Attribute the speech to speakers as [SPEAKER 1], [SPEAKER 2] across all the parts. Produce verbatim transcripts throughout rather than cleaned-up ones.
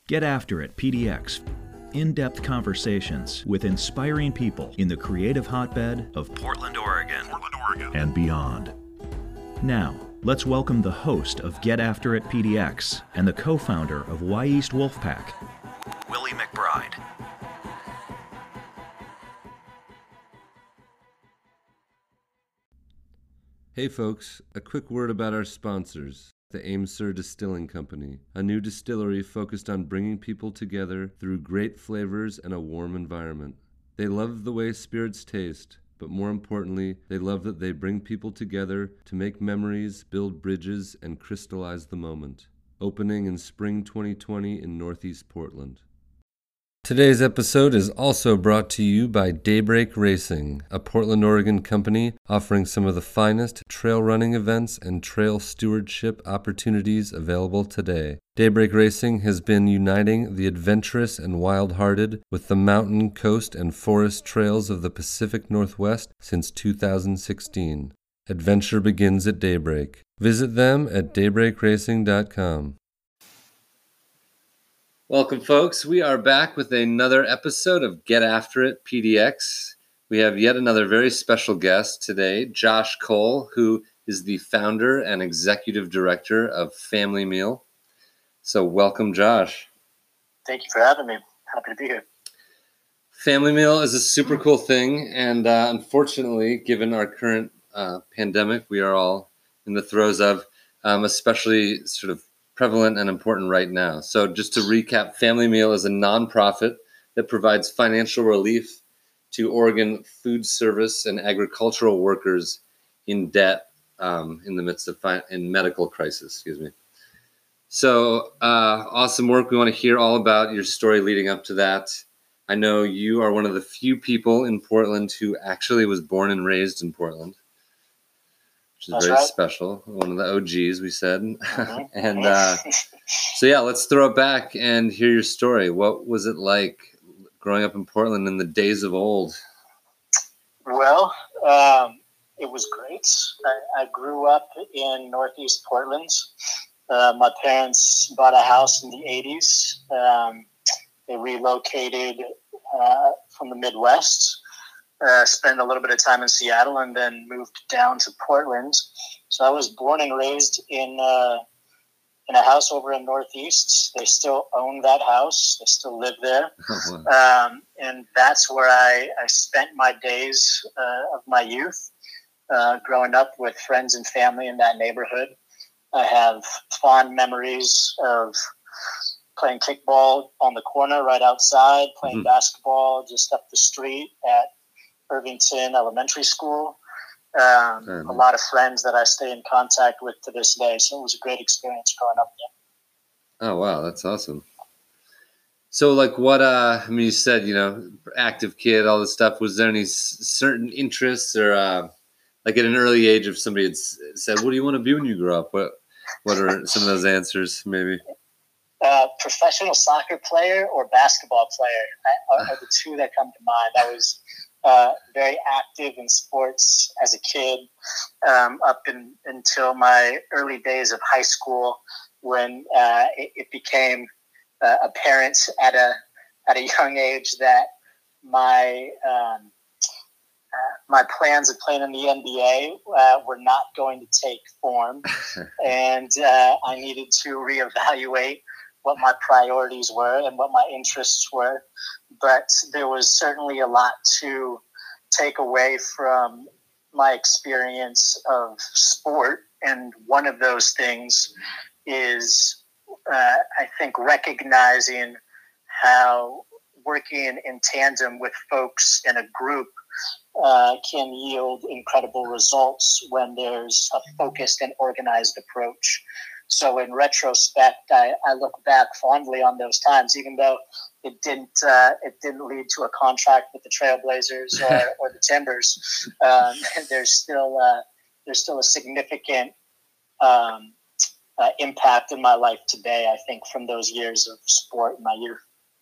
[SPEAKER 1] Get After It P D X. In-depth conversations with inspiring people in the creative hotbed of Portland, Oregon, Portland, Oregon, and beyond. Now, let's welcome the host of Get After It P D X and the co-founder of Y East Wolfpack, Willie McBride.
[SPEAKER 2] Hey folks, a quick word about our sponsors, the Amesir Distilling Company, a new distillery focused on bringing people together through great flavors and a warm environment. They love the way spirits taste, but more importantly, they love that they bring people together to make memories, build bridges, and crystallize the moment. Opening in spring twenty twenty in Northeast Portland. Today's episode is also brought to you by Daybreak Racing, a Portland, Oregon company offering some of the finest trail running events and trail stewardship opportunities available today. Daybreak Racing has been uniting the adventurous and wild-hearted with the mountain, coast, and forest trails of the Pacific Northwest since two thousand sixteen. Adventure begins at daybreak. Visit them at daybreak racing dot com. Welcome, folks. We are back with another episode of Get After It P D X. We have yet another very special guest today, Josh Cole, who is the founder and executive director of Family Meal. So welcome, Josh.
[SPEAKER 3] Thank you for having me. Happy to be here.
[SPEAKER 2] Family Meal is a super cool thing, and uh, unfortunately, given our current uh, pandemic, we are all in the throes of, um, especially sort of prevalent and important right now. So just to recap, Family Meal is a nonprofit that provides financial relief to Oregon food service and agricultural workers in debt um, in the midst of fi- in medical crisis. Excuse me. So uh, awesome work. We want to hear all about your story leading up to that. I know you are one of the few people in Portland who actually was born and raised in Portland, which is
[SPEAKER 3] That's
[SPEAKER 2] very
[SPEAKER 3] right.
[SPEAKER 2] special. One of the O Gs, we said.
[SPEAKER 3] Mm-hmm.
[SPEAKER 2] and uh, so, yeah, let's throw it back and hear your story. What was it like growing up in Portland in the days of old?
[SPEAKER 3] Well, um, it was great. I, I grew up in Northeast Portland. Uh, my parents bought a house in the eighties. Um, they relocated uh, from the Midwest. Uh, spent a little bit of time in Seattle and then moved down to Portland. So I was born and raised in uh, in a house over in Northeast. They still own that house. They still live there.
[SPEAKER 2] Oh, wow.
[SPEAKER 3] Um, and that's where I, I spent my days uh, of my youth, uh, growing up with friends and family in that neighborhood. I have fond memories of playing kickball on the corner right outside, playing
[SPEAKER 2] Mm-hmm.
[SPEAKER 3] basketball just up the street at Irvington Elementary School. Um,
[SPEAKER 2] Fair enough.
[SPEAKER 3] a lot of friends that I stay in contact with to this day. So it was a great experience growing up there.
[SPEAKER 2] Oh, wow. That's awesome. So, like, what, uh, I mean, you said, you know, active kid, all this stuff. Was there any s- certain interests or, uh, like, at an early age, if somebody had s- said, what do you want to be when you grow up? What, what are some of those answers, maybe?
[SPEAKER 3] Uh, professional soccer player or basketball player are, are the two that come to mind. I was uh, very active in sports as a kid, um, up in, until my early days of high school, when uh, it, it became uh, apparent at a at a young age that my um, uh, my plans of playing in the N B A uh, were not going to take form, and uh, I needed to reevaluate what my priorities were and what my interests were. But there was certainly a lot to take away from my experience of sport. And one of those things is, uh, I think, recognizing how working in tandem with folks in a group uh, can yield incredible results when there's a focused and organized approach. So in retrospect, I, I look back fondly on those times, even though it didn't uh, it didn't lead to a contract with the Trailblazers or, or the Timbers. Um, there's still uh, there's still a significant um, uh, impact in my life today, I think, from those years of sport in my youth.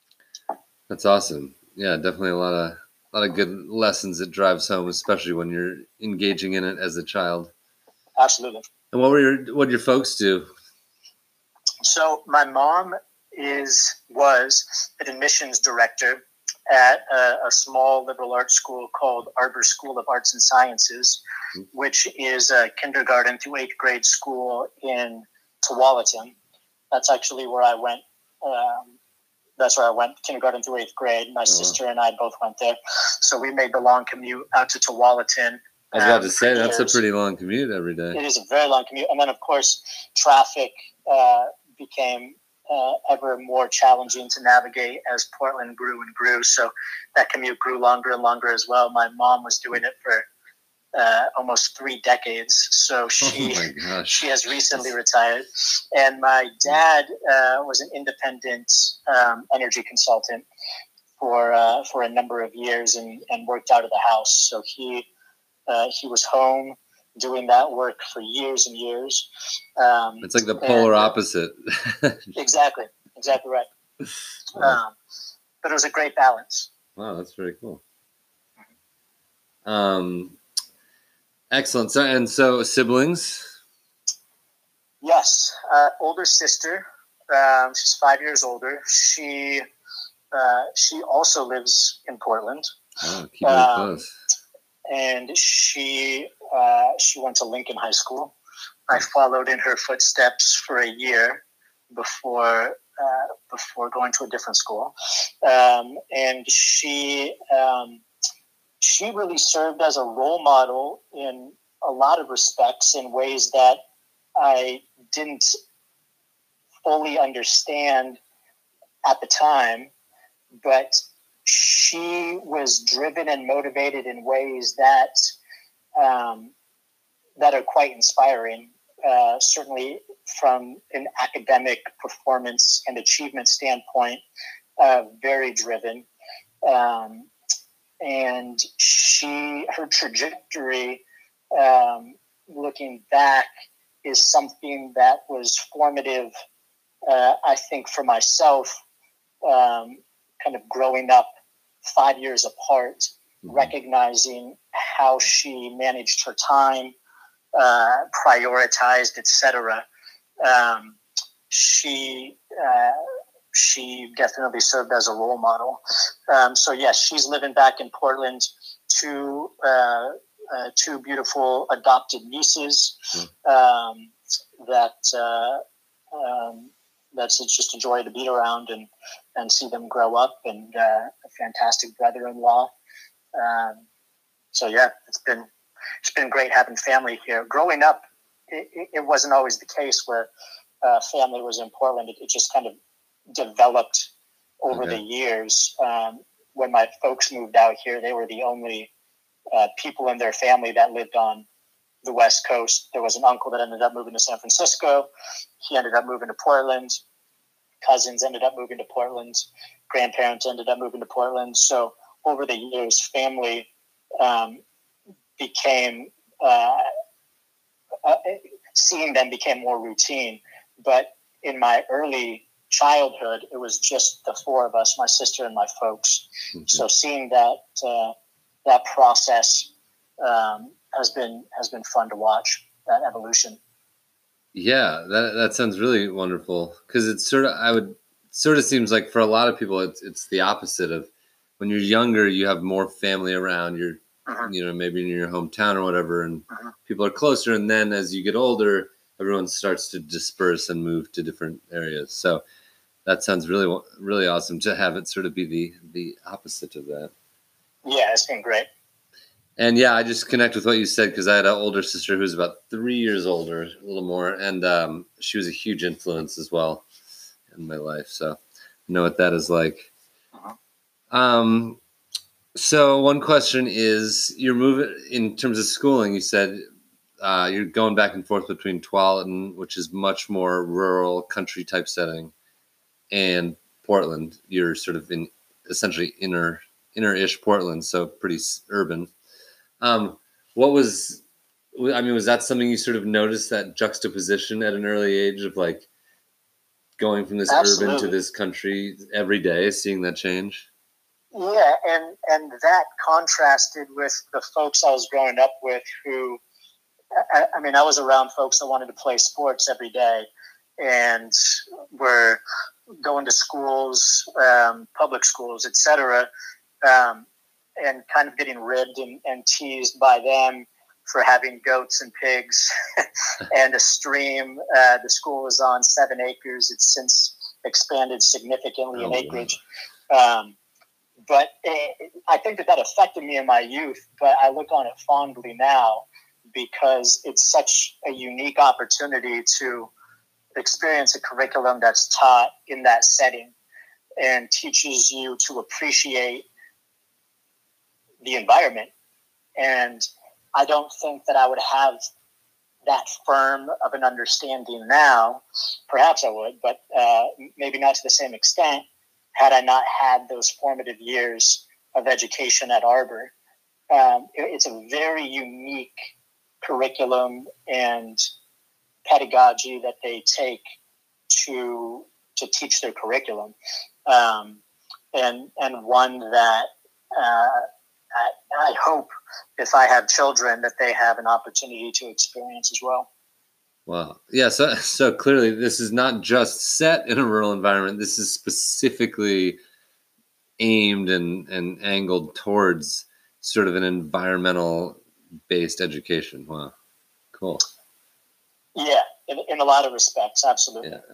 [SPEAKER 2] That's awesome. Yeah, definitely a lot of a lot of good lessons that drives home, especially when you're engaging in it as a child.
[SPEAKER 3] Absolutely.
[SPEAKER 2] And what were your what did your folks do?
[SPEAKER 3] So my mom is was an admissions director at a, a small liberal arts school called Arbor School of Arts and Sciences, which is a kindergarten through eighth grade school in Tualatin. That's actually where I went. Um, that's where I went kindergarten through eighth grade. My oh. sister and I both went there. So we made the long commute out to Tualatin.
[SPEAKER 2] I was about um, to say, that's years. a pretty long commute every day.
[SPEAKER 3] It is a very long commute. And then, of course, traffic uh, became uh, ever more challenging to navigate as Portland grew and grew. So that commute grew longer and longer as well. My mom was doing it for uh, almost three decades. So she,
[SPEAKER 2] oh my gosh.
[SPEAKER 3] she has recently retired. And my dad uh, was an independent um, energy consultant for uh, for a number of years and, and worked out of the house. So he... Uh, he was home doing that work for years and years. Um,
[SPEAKER 2] it's like the polar
[SPEAKER 3] and,
[SPEAKER 2] opposite.
[SPEAKER 3] exactly. Exactly right.
[SPEAKER 2] Wow.
[SPEAKER 3] Um, but it was a great balance.
[SPEAKER 2] Wow, that's very cool. Um, excellent. So, and so siblings?
[SPEAKER 3] Yes. Uh, older sister. Um, she's five years older. She, uh, she also lives in Portland.
[SPEAKER 2] Oh, keep it
[SPEAKER 3] um,
[SPEAKER 2] close.
[SPEAKER 3] And she uh, she went to Lincoln High School. I followed in her footsteps for a year before uh, before going to a different school. Um, and she um, she really served as a role model in a lot of respects in ways that I didn't fully understand at the time, but she was driven and motivated in ways that um, that are quite inspiring. Uh, certainly, from an academic performance and achievement standpoint, uh, very driven. Um, and she, her trajectory, um, looking back, is something that was formative. Uh, I think for myself, um, kind of growing up five years apart, mm-hmm. recognizing how she managed her time, uh, prioritized, et cetera. Um, she uh, she definitely served as a role model. Um, so yes, she's living back in Portland. Two uh, uh, two beautiful adopted nieces mm-hmm. um, that uh, um, that's it's just a joy to be around and. and see them grow up, and uh, a fantastic brother-in-law. Um, so yeah, it's been it's been great having family here. Growing up, it, it wasn't always the case where uh, family was in Portland. It, it just kind of developed over okay. the years. Um, when my folks moved out here, they were the only uh, people in their family that lived on the West Coast. There was an uncle that ended up moving to San Francisco. He ended up moving to Portland. Cousins ended up moving to Portland. Grandparents ended up moving to Portland. So over the years, family um, became, uh, uh, seeing them became more routine. But in my early childhood, it was just the four of us, my sister and my folks. Mm-hmm. So seeing that uh, that process um, has been has been fun to watch, that evolution.
[SPEAKER 2] Yeah, that that sounds really wonderful, because it's sort of I would sort of seems like for a lot of people it's it's the opposite of when you're younger, you have more family around, you're uh-huh. you know, maybe in your hometown or whatever, and uh-huh. people are closer, and then as you get older, everyone starts to disperse and move to different areas. So that sounds really really awesome to have it sort of be the the opposite of that.
[SPEAKER 3] Yeah, it's been great.
[SPEAKER 2] And yeah, I just connect with what you said, because I had an older sister who was about three years older, a little more, and um, she was a huge influence as well in my life. So I know what that is like. Uh-huh. Um, so one question is, you're moving in terms of schooling. You said uh, you're going back and forth between Tualatin, which is much more rural country type setting, and Portland. You're sort of in essentially inner inner-ish Portland, so pretty urban. Um, what was, I mean, was that something you sort of noticed, that juxtaposition at an early age of like going from this Absolutely. urban to this country every day, seeing that change?
[SPEAKER 3] Yeah. And, and that contrasted with the folks I was growing up with who, I, I mean, I was around folks that wanted to play sports every day and were going to schools, um, public schools, et cetera, um, and kind of getting ribbed and, and teased by them for having goats and pigs and a stream. Uh, the school is on seven acres. It's since expanded significantly
[SPEAKER 2] Oh,
[SPEAKER 3] in acreage. Wow. Um, but it, I think that that affected me in my youth, but I look on it fondly now because it's such a unique opportunity to experience a curriculum that's taught in that setting and teaches you to appreciate the environment. And I don't think that I would have that firm of an understanding now. Perhaps I would, but uh, maybe not to the same extent had I not had those formative years of education at Arbor. Um, it's a very unique curriculum and pedagogy that they take to to teach their curriculum, um, and and one that uh, I, I hope if I have children that they have an opportunity to experience as well.
[SPEAKER 2] Wow. Yeah. So, so clearly this is not just set in a rural environment. This is specifically aimed and, and angled towards sort of an environmental based education. Wow. Cool.
[SPEAKER 3] Yeah. In, in a lot of respects. Absolutely.
[SPEAKER 2] Yeah.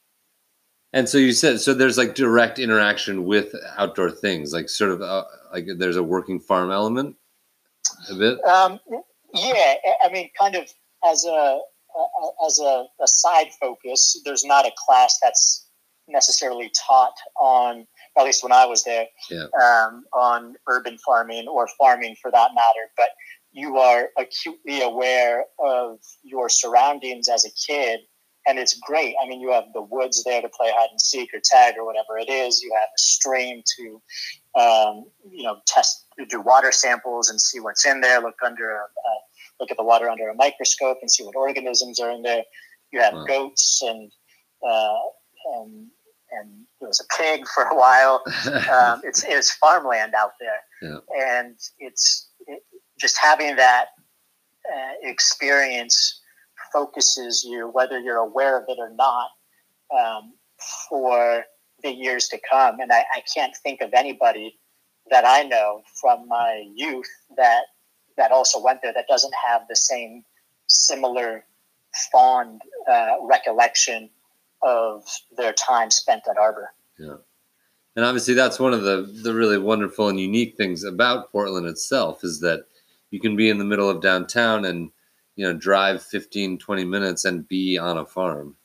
[SPEAKER 2] And so you said, so there's like direct interaction with outdoor things, like sort of uh, like there's a working farm element a bit.
[SPEAKER 3] Um, yeah. I mean, kind of as a, Uh, as a, a side focus, there's not a class that's necessarily taught on, at least when I was there,
[SPEAKER 2] yeah.
[SPEAKER 3] um, on urban farming or farming for that matter. But you are acutely aware of your surroundings as a kid, and it's great. I mean, you have the woods there to play hide and seek or tag or whatever it is. You have a stream to, um, you know, test, do water samples and see what's in there. Look under a, a look at the water under a microscope and see what organisms are in there. You have wow. goats and, uh, and, and there was a pig for a while. Um, it's, it's farmland out there.
[SPEAKER 2] Yeah.
[SPEAKER 3] And it's it, just having that uh, experience focuses you, whether you're aware of it or not, um, for the years to come. And I, I can't think of anybody that I know from my youth that that also went there that doesn't have the same similar fond uh, recollection of their time spent at Arbor.
[SPEAKER 2] Yeah. And obviously that's one of the, the really wonderful and unique things about Portland itself is that you can be in the middle of downtown and, you know, drive fifteen, twenty minutes and be on a farm.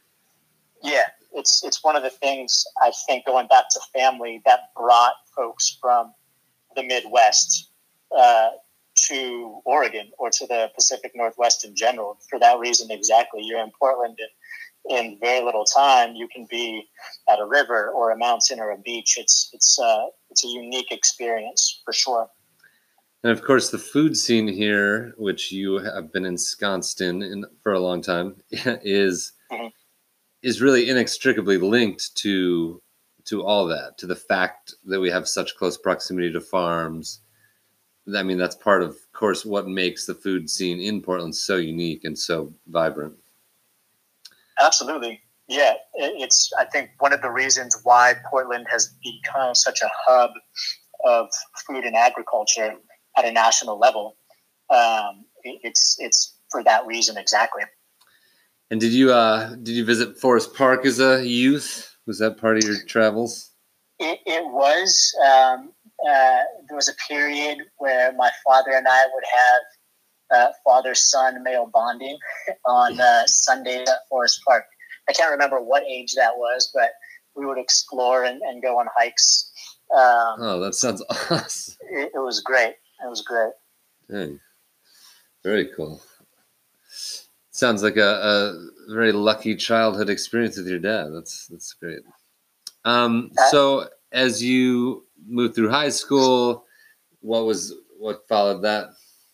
[SPEAKER 3] Yeah. It's, it's one of the things I think going back to family that brought folks from the Midwest, uh, to Oregon or to the Pacific Northwest in general. For that reason, exactly. You're in Portland and in very little time, you can be at a river or a mountain or a beach. It's, it's, uh, it's a unique experience for sure.
[SPEAKER 2] And of course, the food scene here, which you have been ensconced in, in for a long time, is, mm-hmm. is really inextricably linked to, to all that, to the fact that we have such close proximity to farms. I mean, that's part of, of course, what makes the food scene in Portland so unique and so vibrant.
[SPEAKER 3] Absolutely. Yeah. It's, I think, one of the reasons why Portland has become such a hub of food and agriculture at a national level. Um, it's, it's for that reason exactly.
[SPEAKER 2] And did you, uh, did you visit Forest Park as a youth? Was that part of your travels?
[SPEAKER 3] It, it was, um, Uh, there was a period where my father and I would have uh, father-son male bonding on uh, Sundays at Forest Park. I can't remember what age that was, but we would explore and, and go on hikes. Um,
[SPEAKER 2] oh, that sounds awesome.
[SPEAKER 3] It, it was great. It was great.
[SPEAKER 2] Dang. Very cool. Sounds like a, a very lucky childhood experience with your dad. That's that's great. Um, uh, so as you moved through high school, what was what followed that?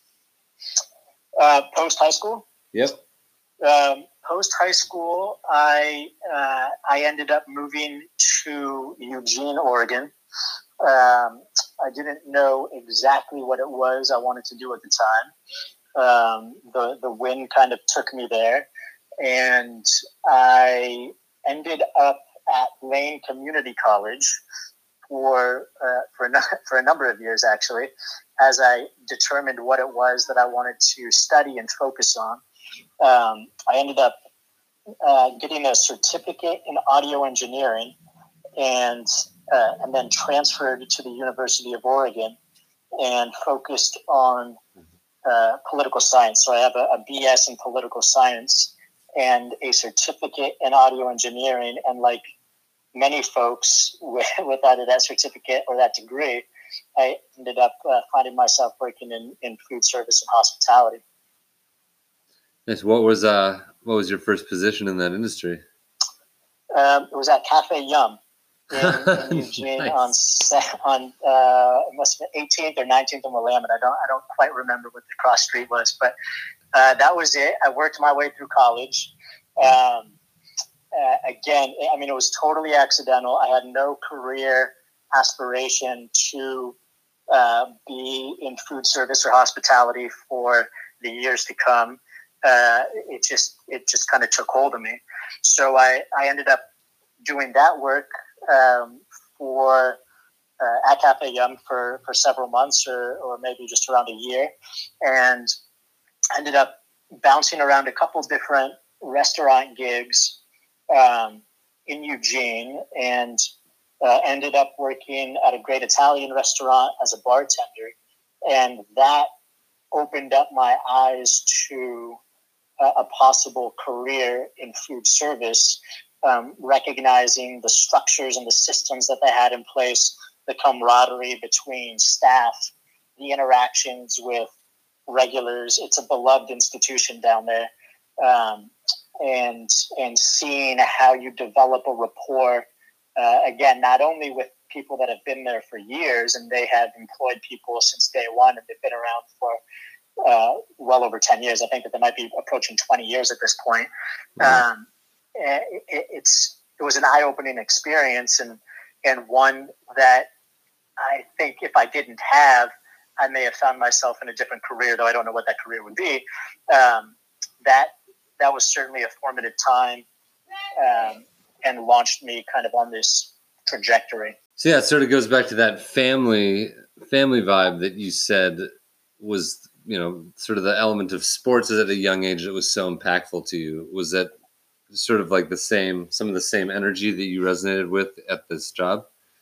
[SPEAKER 3] Uh, post high school.
[SPEAKER 2] Yep.
[SPEAKER 3] Um, post high school, I uh, I ended up moving to Eugene, Oregon. Um, I didn't know exactly what it was I wanted to do at the time. Um, the the wind kind of took me there, and I ended up at Lane Community College for uh, for a, for a number of years, actually, as I determined what it was that I wanted to study and focus on. Um, I ended up uh, getting a certificate in audio engineering, and uh, and then transferred to the University of Oregon and focused on uh, political science. So I have a, a B S in political science and a certificate in audio engineering. And like many folks with, with either that certificate or that degree, I ended up uh, finding myself working in, in food service and hospitality.
[SPEAKER 2] Nice. What was uh what was your first position in that industry?
[SPEAKER 3] Um, it was at Cafe Yum in, in Eugene. Nice. on on uh, it must have been eighteenth or nineteenth and Willamette. I don't I don't quite remember what the cross street was, but uh, that was it. I worked my way through college. Um, uh, again, I mean, it was totally accidental. I had no career aspiration to uh, be in food service or hospitality for the years to come. Uh, it just it just kind of took hold of me. So I, I ended up doing that work um, for uh, at Cafe Yum for, for several months or, or maybe just around a year, and ended up bouncing around a couple different restaurant gigs um, in Eugene, and uh, ended up working at a great Italian restaurant as a bartender, and that opened up my eyes to a possible career in food service, um, recognizing the structures and the systems that they had in place, the camaraderie between staff, the interactions with regulars. It's a beloved institution down there. Um, and and seeing how you develop a rapport, uh, again, not only with people that have been there for years, and they have employed people since day one, and they've been around for Uh, well over ten years. I think that they might be approaching twenty years at this point. Um, it, it's it was an eye-opening experience, and and one that I think if I didn't have, I may have found myself in a different career, though I don't know what that career would be. Um, that that was certainly a formative time, um, and launched me kind of on this trajectory.
[SPEAKER 2] So yeah, it sort of goes back to that family family vibe that you said was, you know, sort of the element of sports at a young age that was so impactful to you. Was that sort of like the same, some of the same energy that you resonated with at this job?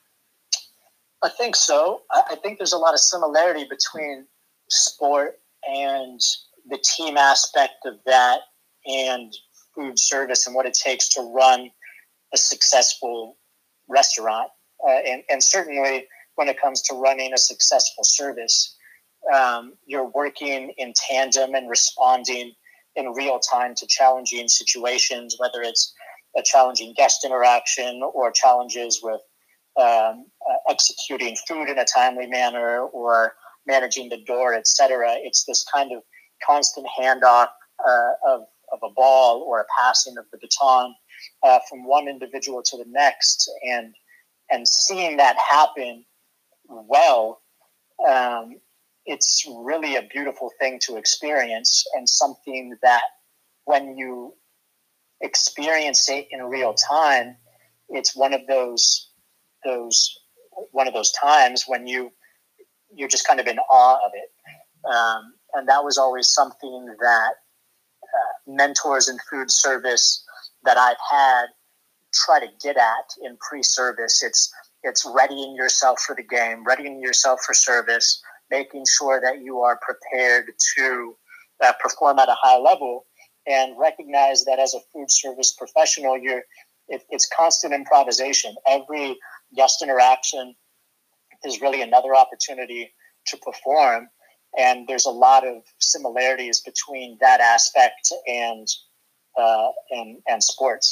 [SPEAKER 3] I think so. I think there's a lot of similarity between sport and the team aspect of that and food service and what it takes to run a successful restaurant. Uh, and, and certainly when it comes to running a successful service, Um, you're working in tandem and responding in real time to challenging situations, whether it's a challenging guest interaction or challenges with um, uh, executing food in a timely manner or managing the door, et cetera. It's this kind of constant handoff uh, of, of a ball or a passing of the baton uh, from one individual to the next, and and seeing that happen well. Um, It's really a beautiful thing to experience, and something that when you experience it in real time, it's one of those those one of those times when you you're just kind of in awe of it. Um, and that was always something that uh, mentors in food service that I've had try to get at in pre-service. It's it's readying yourself for the game, readying yourself for service, making sure that you are prepared to uh, perform at a high level, and recognize that as a food service professional, you're it, it's constant improvisation. Every guest interaction is really another opportunity to perform, and there's a lot of similarities between that aspect and uh, and and sports.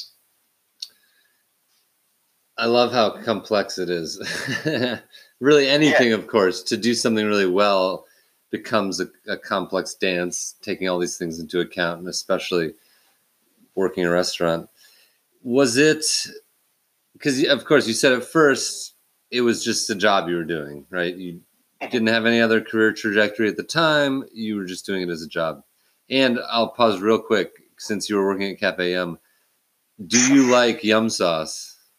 [SPEAKER 2] I love how complex it is. Really, anything, yeah. Of course, to do something really well becomes a, a complex dance, taking all these things into account, and especially working a restaurant. Was it, because of course you said at first it was just a job you were doing, right? You didn't have any other career trajectory at the time. You were just doing it as a job. And I'll pause real quick, since you were working at Cafe Yum. Do you like yum sauce?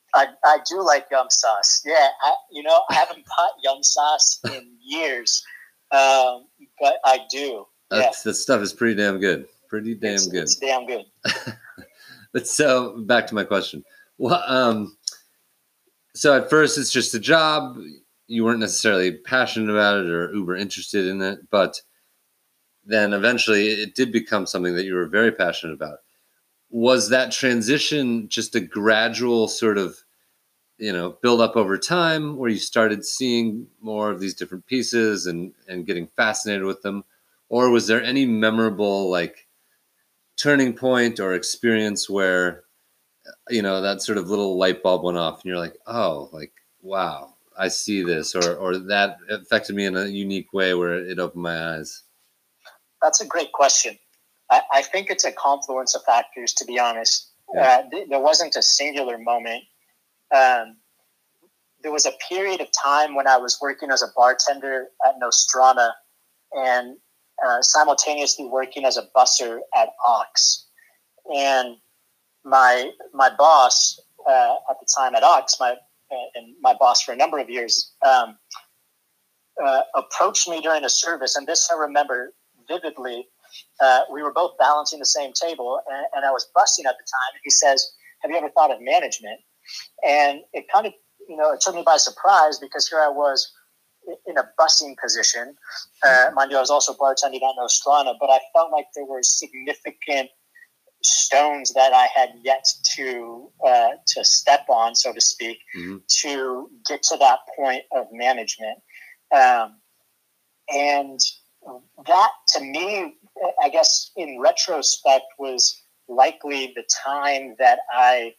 [SPEAKER 3] I, I do like yum sauce. Yeah, I, you know, I haven't bought yum sauce in years, um, but I do. Yeah.
[SPEAKER 2] That's, that stuff is pretty damn good. Pretty damn
[SPEAKER 3] it's,
[SPEAKER 2] good.
[SPEAKER 3] It's damn good.
[SPEAKER 2] But so back to my question. Well, um, so at first it's just a job. You weren't necessarily passionate about it or uber interested in it, but then eventually it did become something that you were very passionate about. Was that transition just a gradual sort of, you know, build up over time where you started seeing more of these different pieces and, and getting fascinated with them? Or was there any memorable like turning point or experience where, you know, that sort of little light bulb went off and you're like, oh, like, wow, I see this, or, or that affected me in a unique way where it opened my eyes?
[SPEAKER 3] That's a great question. I, I think it's a confluence of factors, to be honest.
[SPEAKER 2] Yeah.
[SPEAKER 3] Uh, th- there wasn't a singular moment. Um, there was a period of time when I was working as a bartender at Nostrana and uh, simultaneously working as a busser at Ox. And my my boss uh, at the time at Ox, my and my boss for a number of years, um, uh, approached me during a service, and this I remember vividly. Uh, we were both balancing the same table, and, and I was bussing at the time. And he says, "Have you ever thought of management?" And it kind of, you know, it took me by surprise because here I was in a bussing position. Uh, mind you, I was also bartending at Nostrana, but I felt like there were significant stones that I had yet to uh, to step on, so to speak, mm-hmm. to get to that point of management. Um, and that, to me, I guess in retrospect, was likely the time that I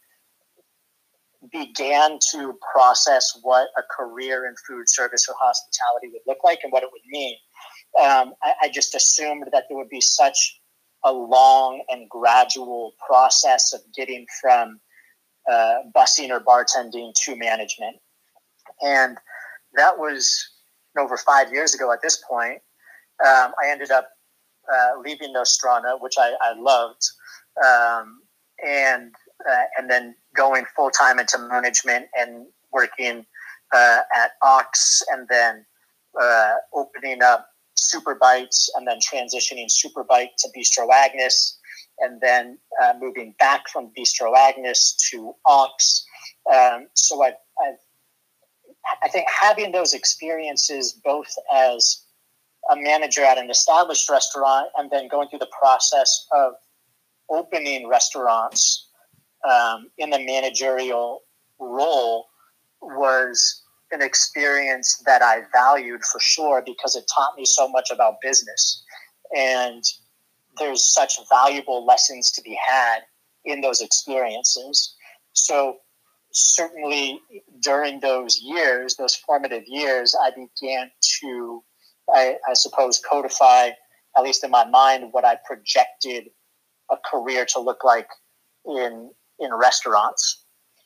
[SPEAKER 3] began to process what a career in food service or hospitality would look like and what it would mean. Um, I, I just assumed that there would be such a long and gradual process of getting from uh, bussing or bartending to management. And that was over five years ago at this point. Um, I ended up uh, leaving Nostrana, which I, I loved, um, and uh, and then going full-time into management and working uh, at Ox, and then uh, opening up Super Bites, and then transitioning Super Bite to Bistro Agnes, and then uh, moving back from Bistro Agnes to Ox. Um, so I, I, I think having those experiences both as a manager at an established restaurant and then going through the process of opening restaurants um, in the managerial role was an experience that I valued for sure because it taught me so much about business. And there's such valuable lessons to be had in those experiences. So certainly during those years, those formative years, I began to, I, I suppose, codify, at least in my mind, what I projected a career to look like in in restaurants.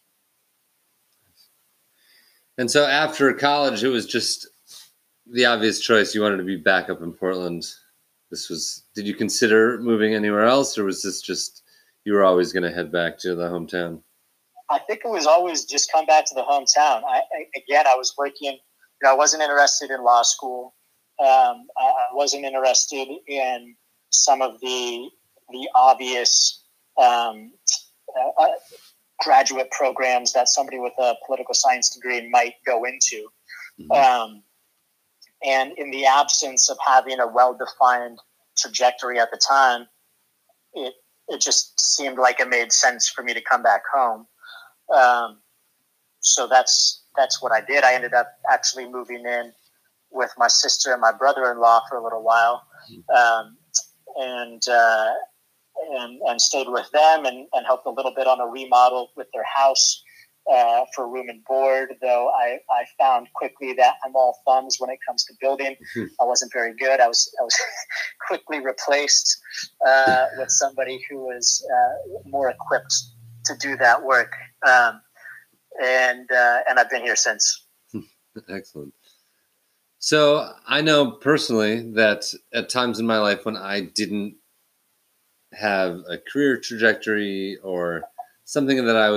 [SPEAKER 2] And so after college, it was just the obvious choice. You wanted to be back up in Portland. This was, did you consider moving anywhere else, or was this just, you were always going to head back to the hometown?
[SPEAKER 3] I think it was always just come back to the hometown. I, I again, I was working, you know, I wasn't interested in law school. Um, I, I wasn't interested in some of the, the obvious um, uh, graduate programs that somebody with a political science degree might go into. Mm-hmm. Um, and in the absence of having a well-defined trajectory at the time, it it just seemed like it made sense for me to come back home. Um, so that's that's what I did. I ended up actually moving in with my sister and my brother-in-law for a little while, um, and uh, and and stayed with them and, and helped a little bit on a remodel with their house uh, for room and board. Though I, I found quickly that I'm all thumbs when it comes to building. Mm-hmm. I wasn't very good. I was I was quickly replaced uh, with somebody who was uh, more equipped to do that work. Um, and uh, and I've been here since.
[SPEAKER 2] Excellent. So I know personally that at times in my life when I didn't have a career trajectory or something that I was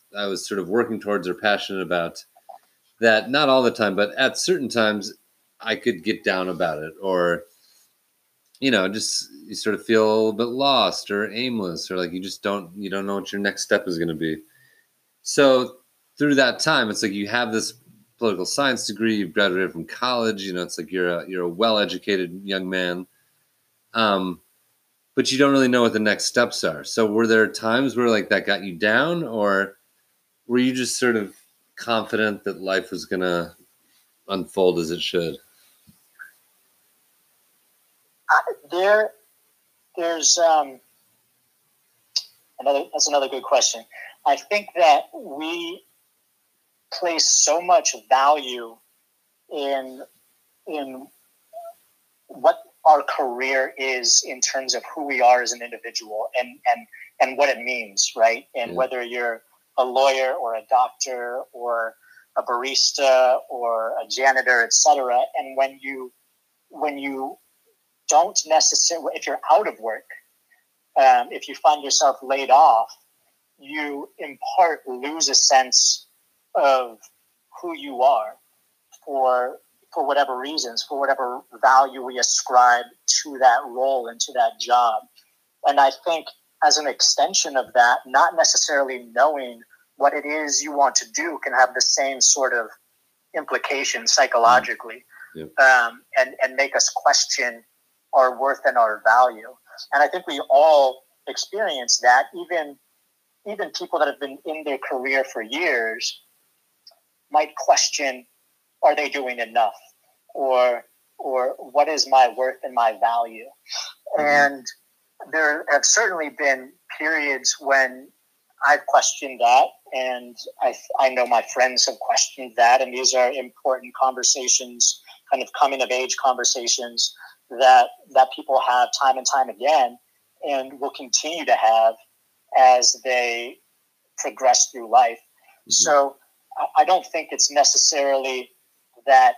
[SPEAKER 2] I was sort of working towards or passionate about, that not all the time, but at certain times I could get down about it, or, you know, just you sort of feel a little bit lost or aimless, or like you just don't, you don't know what your next step is going to be. So through that time, it's like you have this political science degree, you've graduated from college, you know, it's like you're a, you're a well-educated young man. Um, but you don't really know what the next steps are. So were there times where like that got you down, or were you just sort of confident that life was going to unfold as it should?
[SPEAKER 3] Uh, there, there's um, another, that's another good question. I think that we place so much value in, in what our career is in terms of who we are as an individual, and, and, and what it means, right? And
[SPEAKER 2] Yeah.
[SPEAKER 3] whether you're a lawyer or a doctor or a barista or a janitor, et cetera. And when you, when you don't necessarily, if you're out of work, um, if you find yourself laid off, you in part lose a sense of who you are for for whatever reasons, for whatever value we ascribe to that role and to that job. And I think as an extension of that, not necessarily knowing what it is you want to do can have the same sort of implications psychologically,
[SPEAKER 2] Yep.
[SPEAKER 3] um, and, and make us question our worth and our value. And I think we all experience that, even even people that have been in their career for years might question, are they doing enough? Or, or what is my worth and my value? Mm-hmm. And there have certainly been periods when I've questioned that, and I, I know my friends have questioned that, and these are important conversations, kind of coming of age conversations that, that people have time and time again, and will continue to have as they progress through life. Mm-hmm. So I don't think it's necessarily that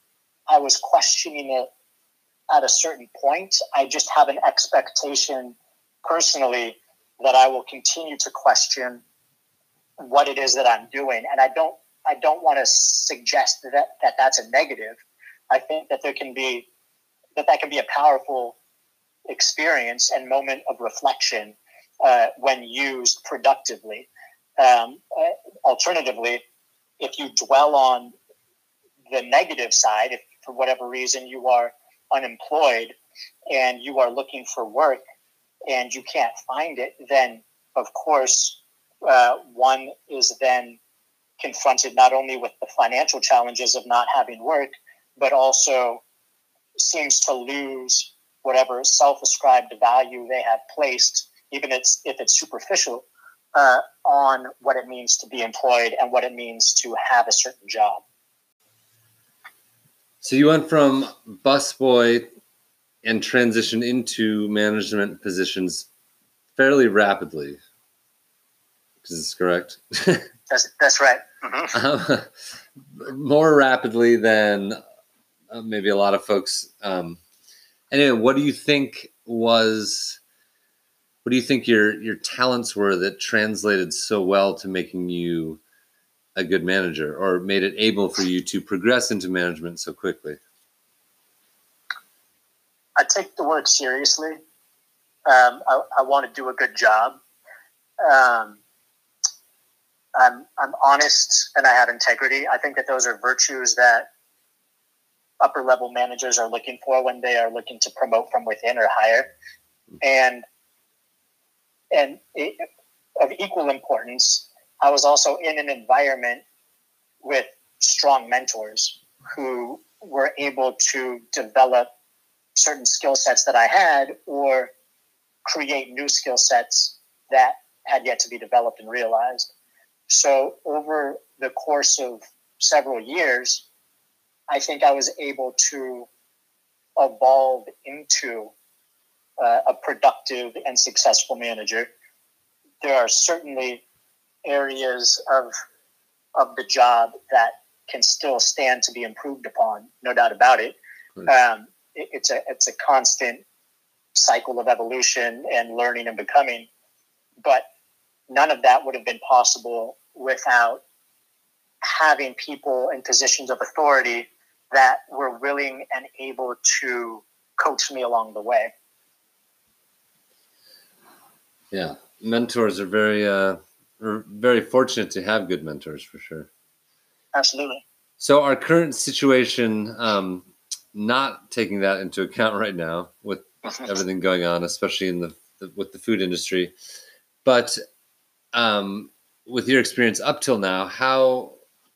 [SPEAKER 3] I was questioning it at a certain point. I just have an expectation personally that I will continue to question what it is that I'm doing. And I don't, I don't want to suggest that, that that's a negative. I think that there can be, that that can be a powerful experience and moment of reflection uh, when used productively. Um, uh, alternatively, if you dwell on the negative side, if for whatever reason you are unemployed and you are looking for work and you can't find it, then of course uh, one is then confronted not only with the financial challenges of not having work, but also seems to lose whatever self-ascribed value they have placed, even if it's, if it's superficial, uh, on what it means to be employed and what it means to have a certain job.
[SPEAKER 2] So you went from busboy and transitioned into management positions fairly rapidly. Is this correct?
[SPEAKER 3] That's, that's right. Mm-hmm.
[SPEAKER 2] um, more rapidly than uh, maybe a lot of folks. Um, anyway, what do you think was, what do you think your, your talents were that translated so well to making you a good manager, or made it able for you to progress into management so quickly?
[SPEAKER 3] I take the work seriously. Um, I, I want to do a good job. Um, I'm, I'm honest and I have integrity. I think that those are virtues that upper level managers are looking for when they are looking to promote from within or hire. And, and it, of equal importance, I was also in an environment with strong mentors who were able to develop certain skill sets that I had, or create new skill sets that had yet to be developed and realized. So over the course of several years, I think I was able to evolve into uh, a productive and successful manager. There are certainly areas of of the job that can still stand to be improved upon, no doubt about it. Um, it it's a it's a constant cycle of evolution and learning and becoming, but none of that would have been possible without having people in positions of authority that were willing and able to coach me along the way.
[SPEAKER 2] Yeah, mentors are very, uh, are very fortunate to have good mentors for sure.
[SPEAKER 3] Absolutely.
[SPEAKER 2] So our current situation, um, not taking that into account right now with everything going on, especially in the, the with the food industry, but um, with your experience up till now, how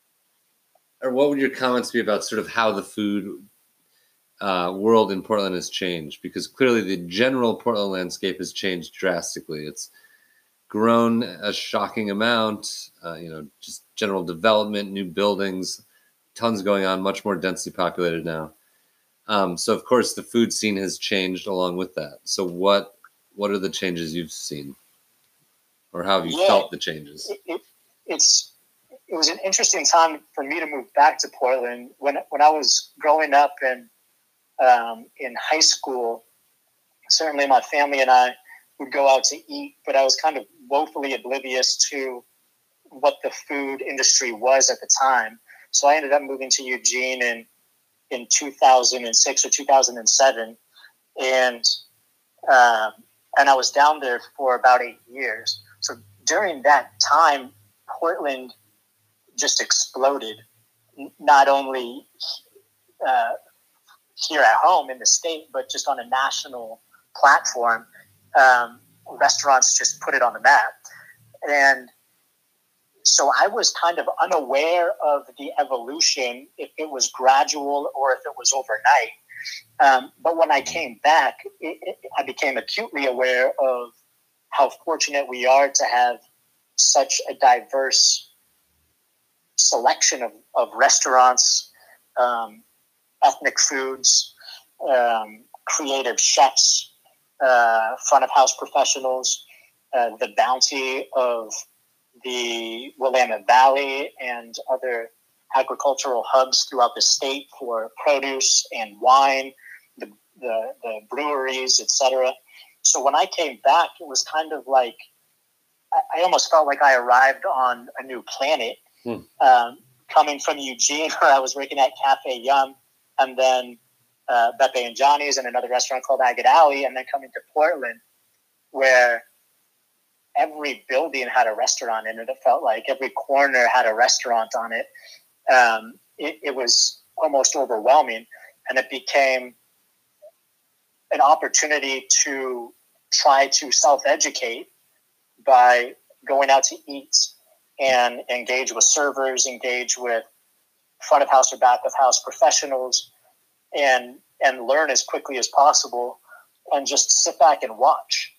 [SPEAKER 2] or what would your comments be about sort of how the food uh, world in Portland has changed? Because clearly the general Portland landscape has changed drastically. It's grown a shocking amount, uh, you know, just general development, new buildings, tons going on, much more densely populated now. Um, so of course the food scene has changed along with that. So what what are the changes you've seen, or how have you
[SPEAKER 3] yeah,
[SPEAKER 2] felt the changes?
[SPEAKER 3] It, it, it's it was an interesting time for me to move back to Portland. When when I was growing up and um, in high school, certainly my family and I would go out to eat, but I was kind of woefully oblivious to what the food industry was at the time. So I ended up moving to Eugene in in two thousand six or two thousand seven, and um, and I was down there for about eight years. So during that time, Portland just exploded. Not only uh, here at home in the state, but just on a national platform. Um, restaurants just put it on the map, and so I was kind of unaware of the evolution, if it was gradual or if it was overnight. Um, but when I came back, it, it, I became acutely aware of how fortunate we are to have such a diverse selection of, of restaurants, um, ethnic foods, um, creative chefs, uh, front of house professionals, uh, the bounty of the Willamette Valley and other agricultural hubs throughout the state for produce and wine, the the, the breweries, et cetera. So when I came back, it was kind of like I, I almost felt like I arrived on a new planet. Hmm. Um, coming from Eugene, where I was working at Cafe Yum, and then uh, Beppe and Johnny's, and another restaurant called Agate Alley, and then coming to Portland, where every building had a restaurant in it. It felt like every corner had a restaurant on it. Um, it, it was almost overwhelming, and it became an opportunity to try to self-educate by going out to eat and engage with servers, engage with front of house or back of house professionals, and and learn as quickly as possible, and just sit back and watch.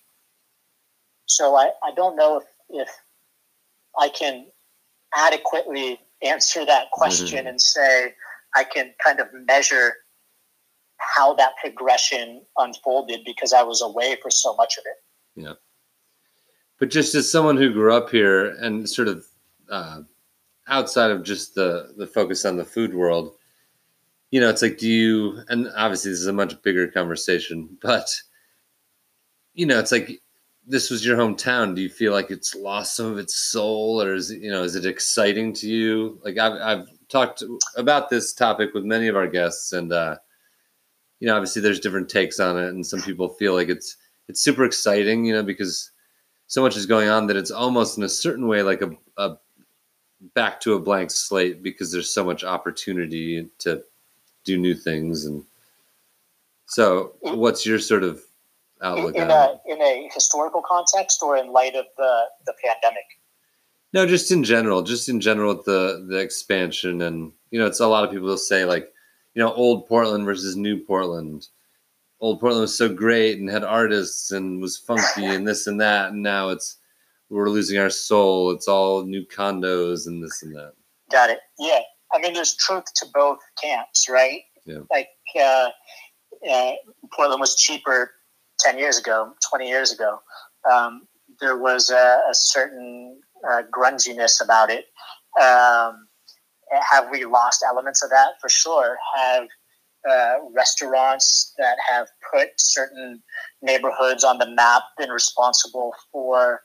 [SPEAKER 3] So I, I don't know if, if I can adequately answer that question mm-hmm. and say I can kind of measure how that progression unfolded, because I was away for so much of it.
[SPEAKER 2] Yeah. But just as someone who grew up here and sort of uh, outside of just the, the focus on the food world, you know, it's like, do you, and obviously this is a much bigger conversation, but, you know, it's like, this was your hometown. Do you feel like it's lost some of its soul, or is it, you know, is it exciting to you? Like I've, I've talked about this topic with many of our guests, and, uh, you know, obviously there's different takes on it, and some people feel like it's, it's super exciting, you know, because so much is going on that it's almost in a certain way like a, a back to a blank slate, because there's so much opportunity to do new things. And so what's your sort of outlook
[SPEAKER 3] in, in
[SPEAKER 2] on
[SPEAKER 3] a
[SPEAKER 2] it?
[SPEAKER 3] In a historical context, or in light of the, the pandemic?
[SPEAKER 2] No, just in general, just in general with the, the expansion. And, you know, it's a lot of people will say like, you know, old Portland versus new Portland. Old Portland was so great and had artists and was funky and this and that. And now it's, we're losing our soul. It's all new condos and this and that.
[SPEAKER 3] Got it. Yeah. I mean, there's truth to both camps, right?
[SPEAKER 2] Yeah.
[SPEAKER 3] Like uh, uh, Portland was cheaper ten years ago, twenty years ago. Um, there was a, a certain uh, grunginess about it. Um, have we lost elements of that? For sure. Have uh, restaurants that have put certain neighborhoods on the map been responsible for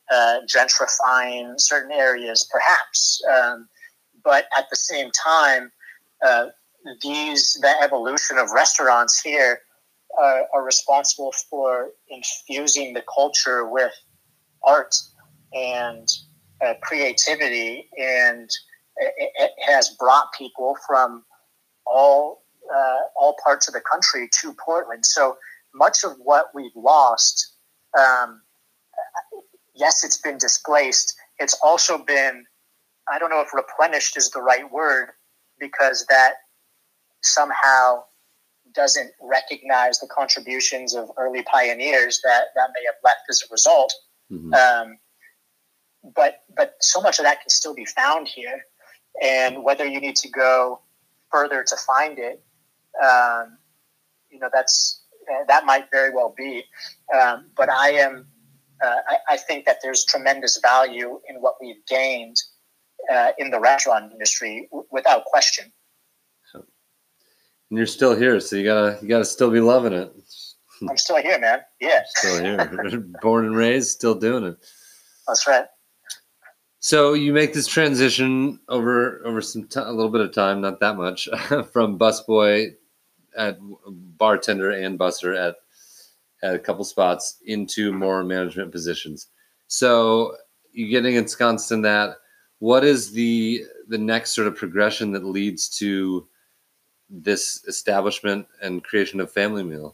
[SPEAKER 3] uh, gentrifying certain areas, perhaps. Um, but at the same time, uh, these the evolution of restaurants here are, are responsible for infusing the culture with art and uh, creativity, and it, it has brought people from all uh, all parts of the country to Portland. So much of what we've lost, um, yes, it's been displaced. It's also been, I don't know if replenished is the right word, because that somehow doesn't recognize the contributions of early pioneers that, that may have left as a result. Mm-hmm. Um, but but so much of that can still be found here. And whether you need to go further to find it, um, you know, that's uh, that might very well be. Um, but I am, uh, I, I think that there's tremendous value in what we've gained uh, in the restaurant industry, w- without question.
[SPEAKER 2] And you're still here, so you gotta you gotta still be loving it.
[SPEAKER 3] I'm still here, man. Yeah,
[SPEAKER 2] still here, born and raised, still doing it.
[SPEAKER 3] That's right.
[SPEAKER 2] So you make this transition over over some t- a little bit of time, not that much, from busboy at bartender and busser at at a couple spots into more management positions. So you getting ensconced in that. What is the the next sort of progression that leads to this establishment and creation of Family Meal?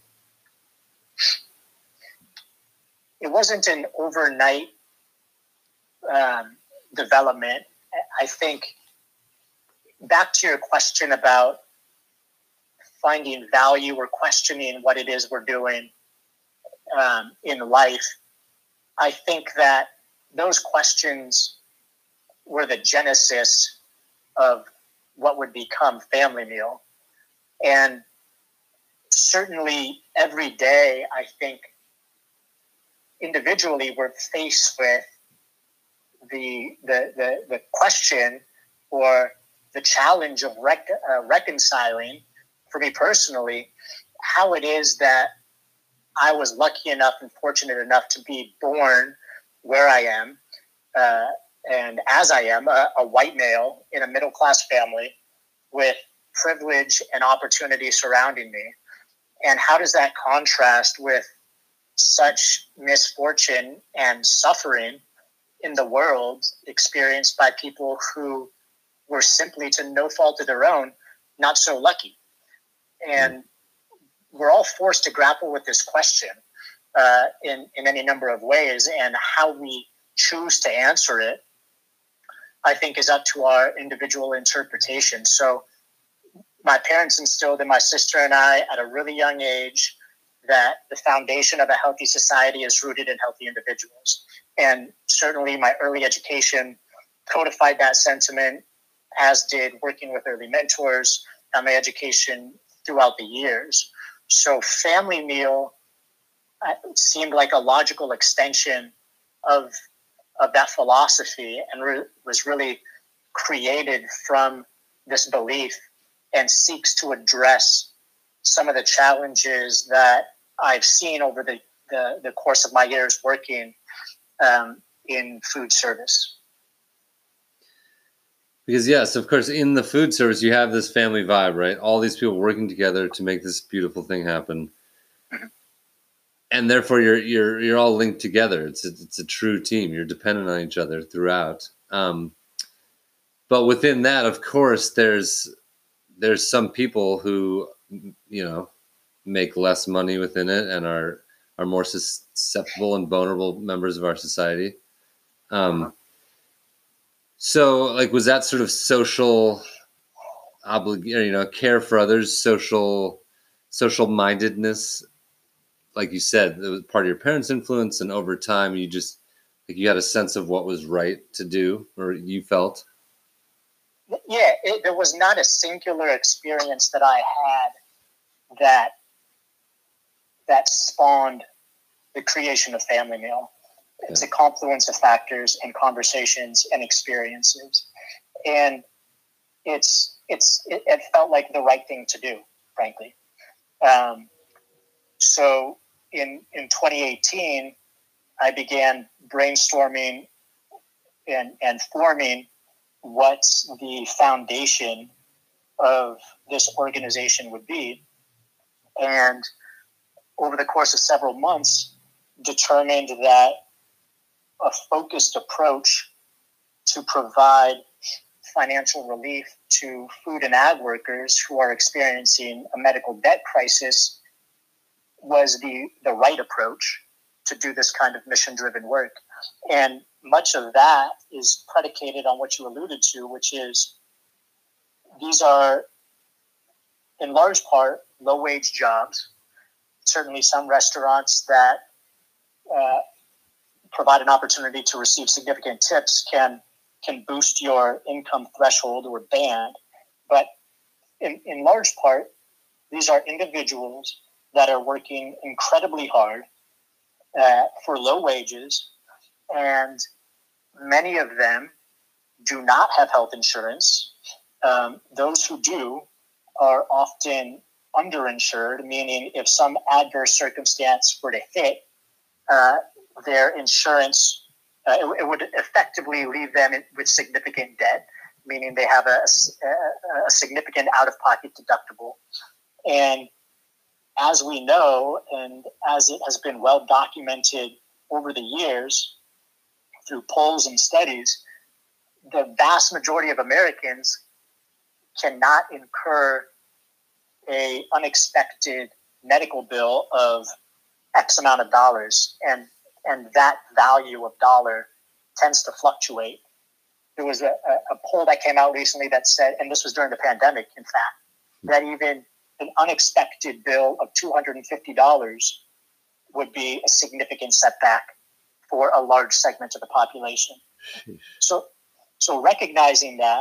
[SPEAKER 3] It wasn't an overnight um, development. I think back to your question about finding value or questioning what it is we're doing um, in life, I think that those questions were the genesis of what would become Family Meal. And certainly every day, I think individually we're faced with the the the, the question or the challenge of rec- uh, reconciling, for me personally, how it is that I was lucky enough and fortunate enough to be born where I am, uh, and as I am, a, a white male in a middle-class family with privilege and opportunity surrounding me. And how does that contrast with such misfortune and suffering in the world experienced by people who were simply, to no fault of their own, not so lucky? And we're all forced to grapple with this question uh, in, in any number of ways, and how we choose to answer it, I think, is up to our individual interpretation. So my parents instilled in my sister and I at a really young age that the foundation of a healthy society is rooted in healthy individuals. And certainly my early education codified that sentiment, as did working with early mentors and my education throughout the years. So Family Meal seemed like a logical extension of, of that philosophy, and re- was really created from this belief, and seeks to address some of the challenges that I've seen over the, the, the course of my years working um, in food service.
[SPEAKER 2] Because, yes, of course, in the food service, you have this family vibe, right? All these people working together to make this beautiful thing happen. Mm-hmm. And therefore, you're you're you're all linked together. It's a, it's a true team. You're dependent on each other throughout. Um, but within that, of course, there's there's some people who, you know, make less money within it and are are more susceptible and vulnerable members of our society. Um, so, like, was that sort of social obligation, you know, care for others, social social mindedness, like you said, it was part of your parents' influence, and over time, you just like you had a sense of what was right to do, or you felt?
[SPEAKER 3] Yeah, it, there was not a singular experience that I had that that spawned the creation of Family Meal. It's a confluence of factors and conversations and experiences, and it's it's it, it felt like the right thing to do, frankly. Um, so in in twenty eighteen, I began brainstorming and, and forming what the foundation of this organization would be. And over the course of several months, determined that a focused approach to provide financial relief to food and ag workers who are experiencing a medical debt crisis was the, the right approach to do this kind of mission-driven work. And much of that is predicated on what you alluded to, which is these are, in large part, low-wage jobs. Certainly some restaurants that uh, provide an opportunity to receive significant tips can can boost your income threshold or band. But in, in large part, these are individuals that are working incredibly hard uh, for low wages, and many of them do not have health insurance. Um, those who do are often underinsured, meaning if some adverse circumstance were to hit, uh, their insurance, uh, it, it would effectively leave them in, with significant debt, meaning they have a, a, a significant out-of-pocket deductible. And as we know, and as it has been well documented over the years through polls and studies, the vast majority of Americans cannot incur a unexpected medical bill of X amount of dollars, and and that value of dollar tends to fluctuate. There was a, a poll that came out recently that said, and this was during the pandemic, in fact, that even an unexpected bill of two hundred fifty dollars would be a significant setback for a large segment of the population. So, so recognizing that,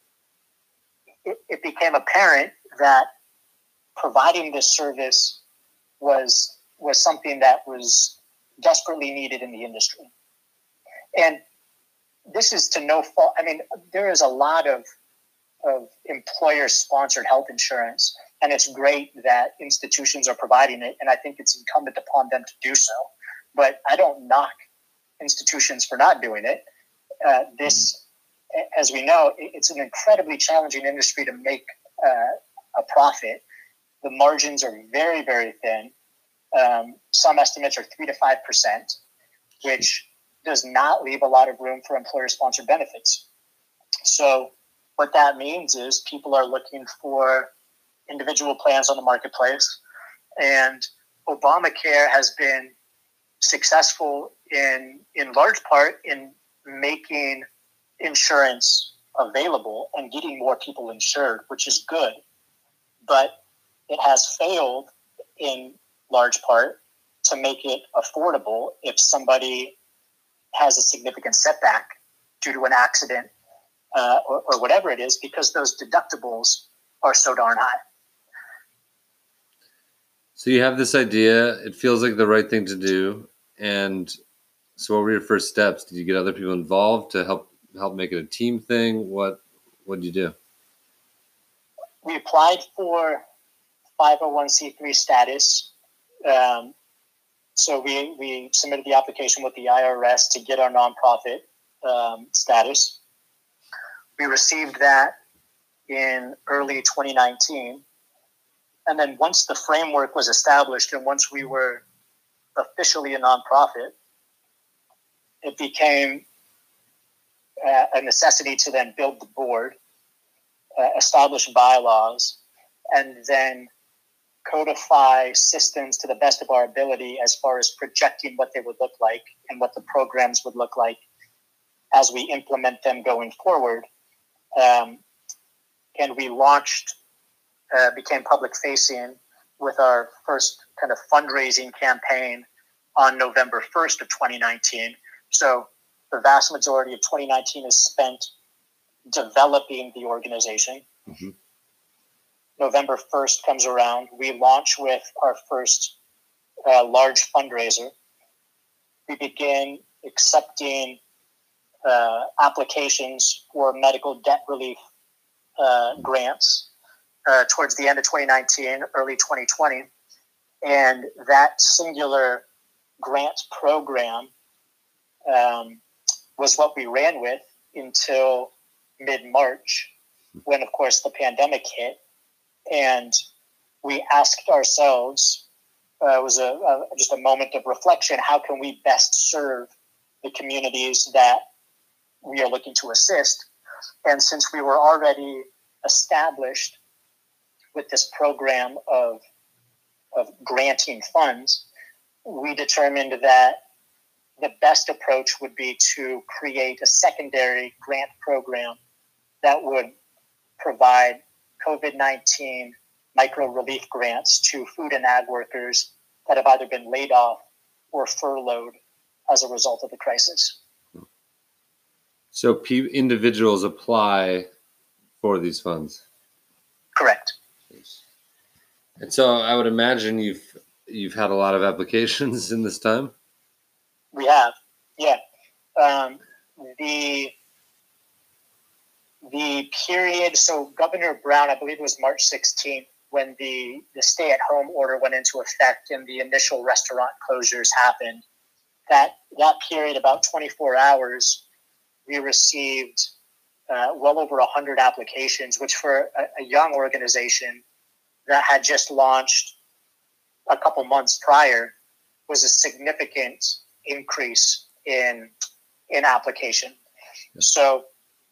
[SPEAKER 3] it, it became apparent that providing this service was was something that was desperately needed in the industry. And this is to no fault. I mean, there is a lot of, of employer-sponsored health insurance, and it's great that institutions are providing it, and I think it's incumbent upon them to do so. But I don't knock institutions for not doing it. Uh, this, as we know, it's an incredibly challenging industry to make uh, a profit. The margins are very, very thin. Um, some estimates are three to five percent, which does not leave a lot of room for employer-sponsored benefits. So what that means is people are looking for individual plans on the marketplace, and Obamacare has been successful in, in large part in making insurance available and getting more people insured, which is good. But it has failed in large part to make it affordable if somebody has a significant setback due to an accident uh, or, or whatever it is, because those deductibles are so darn high.
[SPEAKER 2] So you have this idea, it feels like the right thing to do. And so what were your first steps? Did you get other people involved to help help make it a team thing? What what did you do?
[SPEAKER 3] We applied for five oh one c three status. Um, so we, we submitted the application with the I R S to get our nonprofit um, status. We received that in early twenty nineteen. And then once the framework was established and once we were officially a nonprofit, it became uh, a necessity to then build the board, uh, establish bylaws, and then codify systems to the best of our ability as far as projecting what they would look like and what the programs would look like as we implement them going forward. Um, and we launched, uh, became public facing with our first kind of fundraising campaign on November first of twenty nineteen. So the vast majority of twenty nineteen is spent developing the organization. Mm-hmm. November first comes around. We launch with our first uh, large fundraiser. We begin accepting uh, applications for medical debt relief uh, grants uh, towards the end of twenty nineteen, early twenty twenty. And that singular grant program um, was what we ran with until mid-March, when, of course, the pandemic hit. And we asked ourselves, uh, it was a, a just a moment of reflection, how can we best serve the communities that we are looking to assist? And since we were already established with this program of, of granting funds, we determined that the best approach would be to create a secondary grant program that would provide COVID nineteen micro relief grants to food and ag workers that have either been laid off or furloughed as a result of the crisis.
[SPEAKER 2] So pe- individuals apply for these funds?
[SPEAKER 3] Correct.
[SPEAKER 2] And so I would imagine you've you've had a lot of applications in this time?
[SPEAKER 3] We have, yeah. Um, the the period, so Governor Brown, I believe it was March sixteenth, when the, the stay-at-home order went into effect and the initial restaurant closures happened. That that period, about twenty-four hours, we received uh, well over one hundred applications, which for a, a young organization that had just launched a couple months prior was a significant increase in in application. So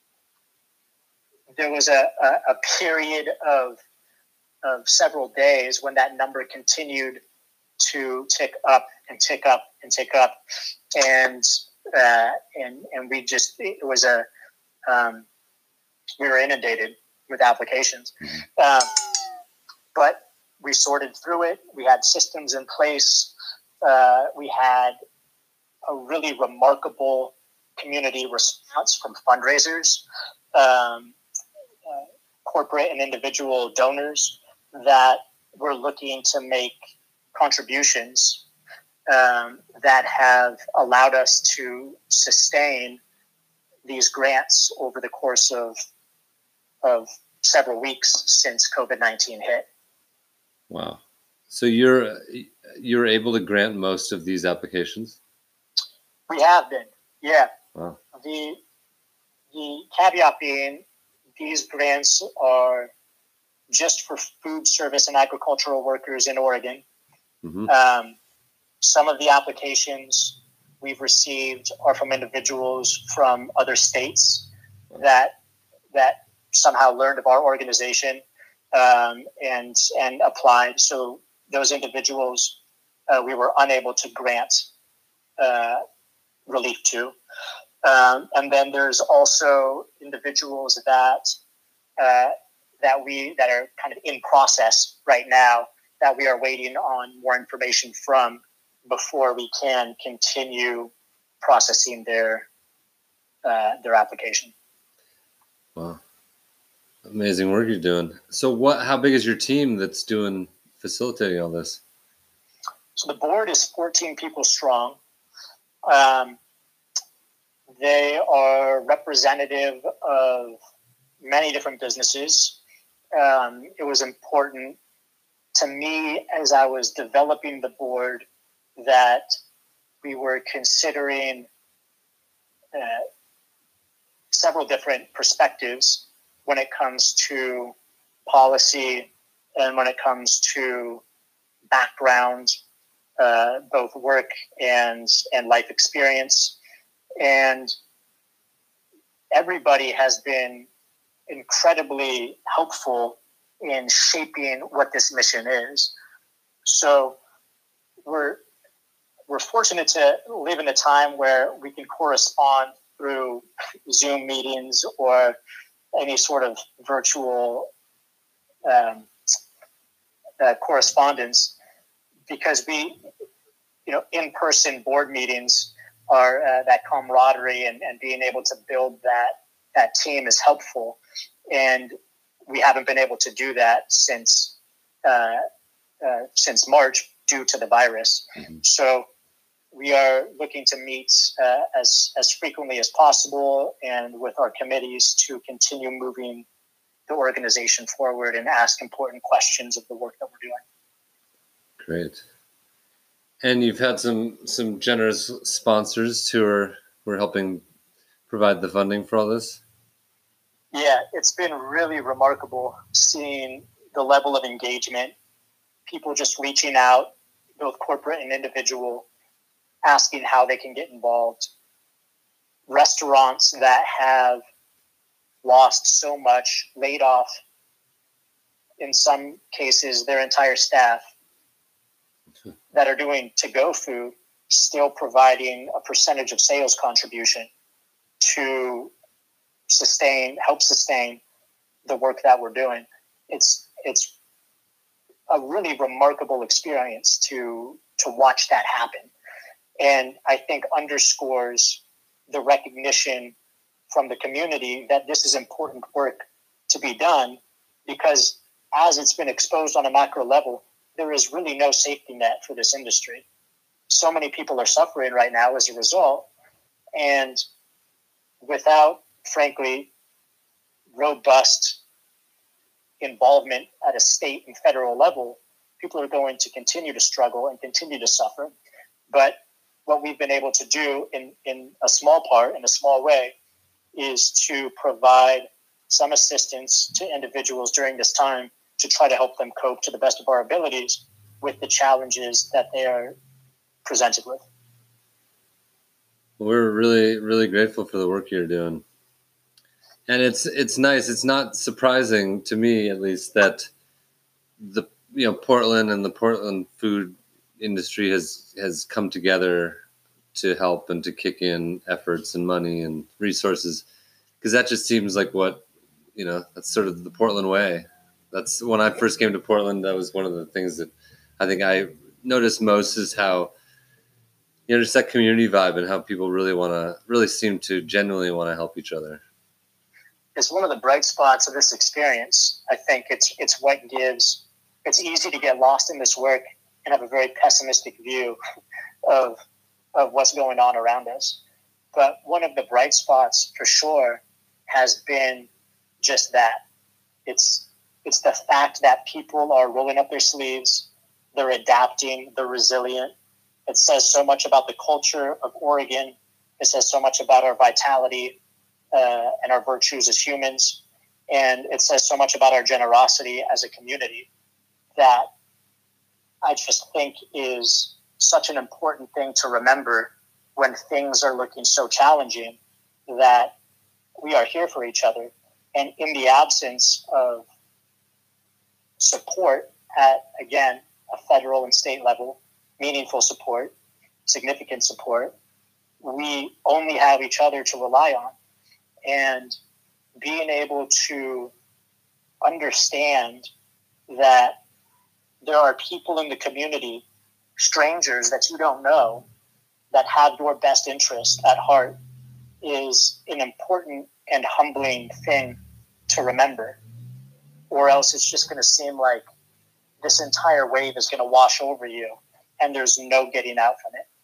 [SPEAKER 3] there was a, a, a period of of several days when that number continued to tick up and tick up and tick up, and uh, and and we just it was a um, we were inundated with applications, uh, but we sorted through it. We had systems in place. Uh, we had a really remarkable community response from fundraisers, um, uh, corporate and individual donors that were looking to make contributions um, that have allowed us to sustain these grants over the course of of several weeks since COVID nineteen hit.
[SPEAKER 2] Wow. So you're you're able to grant most of these applications?
[SPEAKER 3] We have been, yeah.
[SPEAKER 2] Wow.
[SPEAKER 3] The the caveat being these grants are just for food service and agricultural workers in Oregon. Mm-hmm. Um, some of the applications we've received are from individuals from other states that that somehow learned of our organization um, and and applied. So those individuals uh, we were unable to grant uh, relief to. Um, and then there's also individuals that uh, that we that are kind of in process right now that we are waiting on more information from before we can continue processing their uh, their application.
[SPEAKER 2] Wow, amazing work you're doing. So, what? How big is your team that's doing facilitating all this?
[SPEAKER 3] So the board is fourteen people strong. Um, they are representative of many different businesses. Um, it was important to me as I was developing the board that we were considering uh, several different perspectives when it comes to policy and when it comes to background, uh, both work and and life experience. And everybody has been incredibly helpful in shaping what this mission is. So we're we're fortunate to live in a time where we can correspond through Zoom meetings or any sort of virtual um, uh, correspondence, because we, you know, in-person board meetings are uh, that camaraderie and, and being able to build that that team is helpful. And we haven't been able to do that since uh, uh, since March due to the virus. Mm-hmm. So we are looking to meet uh, as as frequently as possible and with our committees to continue moving the organization forward and ask important questions of the work that we're doing.
[SPEAKER 2] Great. And you've had some some generous sponsors who are were helping provide the funding for all this?
[SPEAKER 3] Yeah, it's been really remarkable seeing the level of engagement, people just reaching out, both corporate and individual, asking how they can get involved. Restaurants that have lost so much, laid off, in some cases, their entire staff, that are doing to-go food, still providing a percentage of sales contribution to sustain, help sustain the work that we're doing. It's it's a really remarkable experience to to watch that happen. And I think underscores the recognition from the community that this is important work to be done, because as it's been exposed on a macro level, there is really no safety net for this industry. So many people are suffering right now as a result. And without, frankly, robust involvement at a state and federal level, people are going to continue to struggle and continue to suffer. But what we've been able to do in, in a small part, in a small way, is to provide some assistance to individuals during this time to try to help them cope to the best of our abilities with the challenges that they are presented with.
[SPEAKER 2] We're really, really grateful for the work you're doing. And it's it's nice. It's not surprising to me, at least, that the you know Portland and the Portland food industry has has come together to help and to kick in efforts and money and resources, because that just seems like what you know. That's sort of the Portland way. That's when I first came to Portland. That was one of the things that I think I noticed most, is how you know just that community vibe and how people really want to really seem to genuinely want to help each other.
[SPEAKER 3] It's one of the bright spots of this experience. I think it's it's what gives. It's easy to get lost in this work and have a very pessimistic view of of what's going on around us. But one of the bright spots, for sure, has been just that. It's it's the fact that people are rolling up their sleeves, they're adapting, they're resilient. It says so much about the culture of Oregon. It says so much about our vitality uh, and our virtues as humans. And it says so much about our generosity as a community that I just think is such an important thing to remember when things are looking so challenging, that we are here for each other. And in the absence of support at, again, a federal and state level, meaningful support, significant support, we only have each other to rely on. And being able to understand that there are people in the community, strangers that you don't know, that have your best interest at heart, is an important and humbling thing to remember. Or else it's just going to seem like this entire wave is going to wash over you and there's no getting out from it.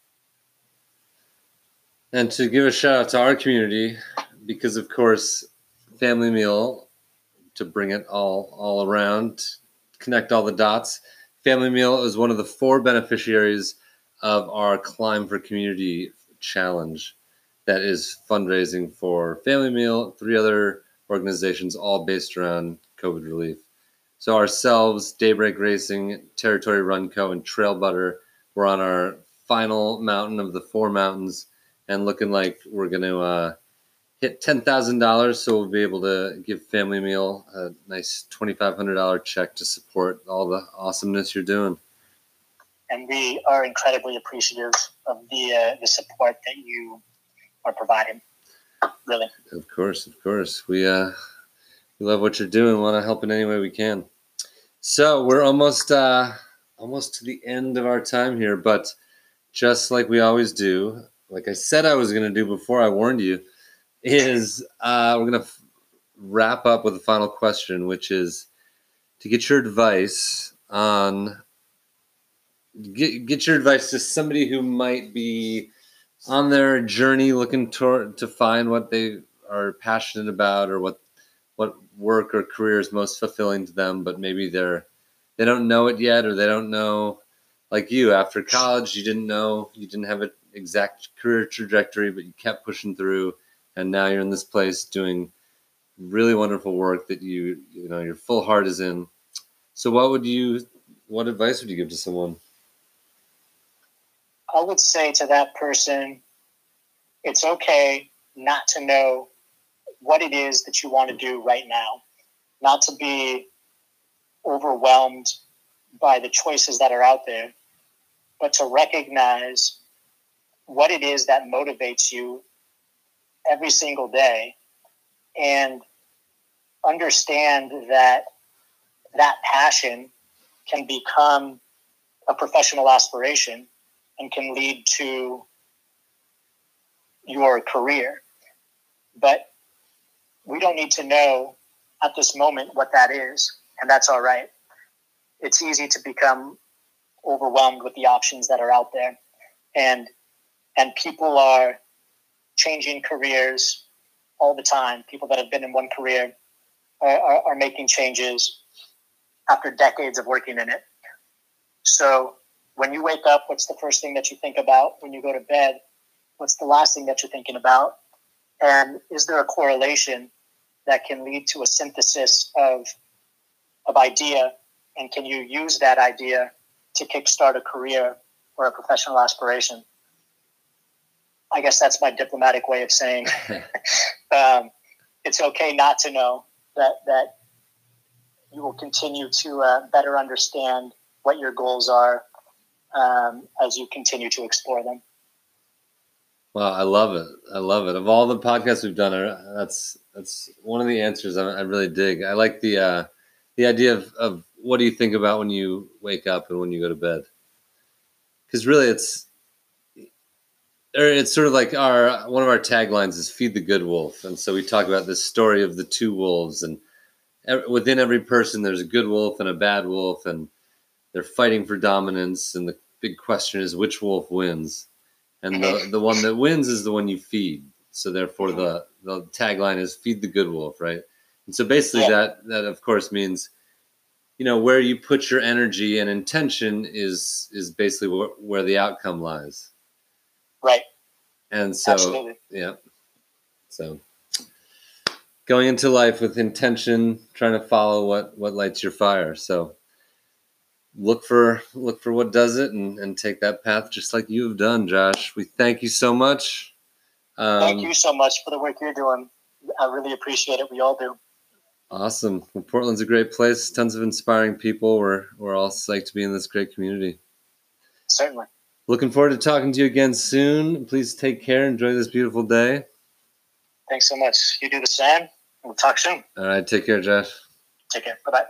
[SPEAKER 2] And to give a shout out to our community, because of course, Family Meal, to bring it all all around, connect all the dots, Family Meal is one of the four beneficiaries of our Climb for Community challenge that is fundraising for Family Meal, three other organizations, all based around COVID relief. So ourselves, Daybreak Racing, Territory Run Co., and Trail Butter, we're on our final mountain of the four mountains and looking like we're going to uh, hit ten thousand dollars, so we'll be able to give Family Meal a nice twenty-five hundred dollars check to support all the awesomeness you're doing.
[SPEAKER 3] And we are incredibly appreciative of the uh, the support that you are providing. Really.
[SPEAKER 2] Of course, of course. We uh, we love what you're doing. Want to help in any way we can. So we're almost uh, almost to the end of our time here, but just like we always do, like I said I was going to do before I warned you, is uh, we're going to f- wrap up with a final question, which is to get your advice on get get your advice to somebody who might be on their journey looking toward to find what they are passionate about, or what what work or career is most fulfilling to them, but maybe they're they don't know it yet, or they don't know, like you, after college, you didn't know, you didn't have a exact career trajectory, but you kept pushing through, and now you're in this place doing really wonderful work that you, you know, your full heart is in. So what would you, what advice would you give to someone?
[SPEAKER 3] I would say to that person, it's okay not to know what it is that you want to do right now, not to be overwhelmed by the choices that are out there, but to recognize what it is that motivates you every single day, and understand that that passion can become a professional aspiration and can lead to your career. But we don't need to know at this moment what that is, and that's all right. It's easy to become overwhelmed with the options that are out there. And and people are changing careers all the time. People that have been in one career are, are, are making changes after decades of working in it. So when you wake up, what's the first thing that you think about? When you go to bed, what's the last thing that you're thinking about? And is there a correlation that can lead to a synthesis of, of idea? And can you use that idea to kickstart a career or a professional aspiration? I guess that's my diplomatic way of saying um, it's okay not to know that, that you will continue to uh, better understand what your goals are um, as you continue to explore them.
[SPEAKER 2] Wow, I love it. I love it. Of all the podcasts we've done, that's that's one of the answers I, I really dig. I like the uh, the idea of, of what do you think about when you wake up and when you go to bed? Because really, it's or it's sort of like our one of our taglines is "Feed the Good Wolf," and so we talk about this story of the two wolves, and within every person, there's a good wolf and a bad wolf, and they're fighting for dominance. And the big question is, which wolf wins? And the, the one that wins is the one you feed. So therefore, the, the tagline is "Feed the Good Wolf," right? And so basically, yeah. that that of course means, you know, where you put your energy and intention is is basically wh- where the outcome lies.
[SPEAKER 3] Right.
[SPEAKER 2] And so,
[SPEAKER 3] Absolutely.
[SPEAKER 2] yeah. So going into life with intention, trying to follow what what lights your fire. So look for look for what does it, and, and take that path just like you have done, Josh. We thank you so much. Um,
[SPEAKER 3] thank you so much for the work you're doing. I really appreciate it. We all do.
[SPEAKER 2] Awesome. Well, Portland's a great place. Tons of inspiring people. We're we're all psyched to be in this great community.
[SPEAKER 3] Certainly.
[SPEAKER 2] Looking forward to talking to you again soon. Please take care. Enjoy this beautiful day.
[SPEAKER 3] Thanks so much. You do the same. We'll talk soon.
[SPEAKER 2] All right. Take care, Josh.
[SPEAKER 3] Take care. Bye-bye.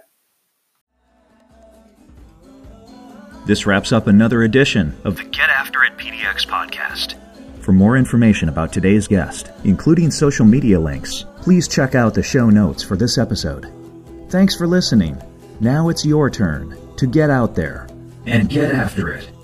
[SPEAKER 1] This wraps up another edition of the Get After It P D X podcast. For more information about today's guest, including social media links, please check out the show notes for this episode. Thanks for listening. Now it's your turn to get out there and get after it.